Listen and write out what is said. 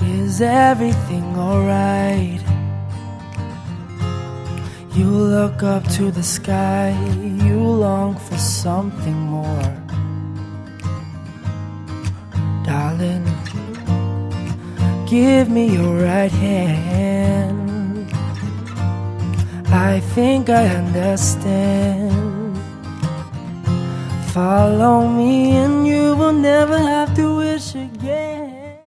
Is everything alright? You look up to the sky, you long for something more. Darling, give me your right hand. I think I understand. Follow me and you will never have to wish again.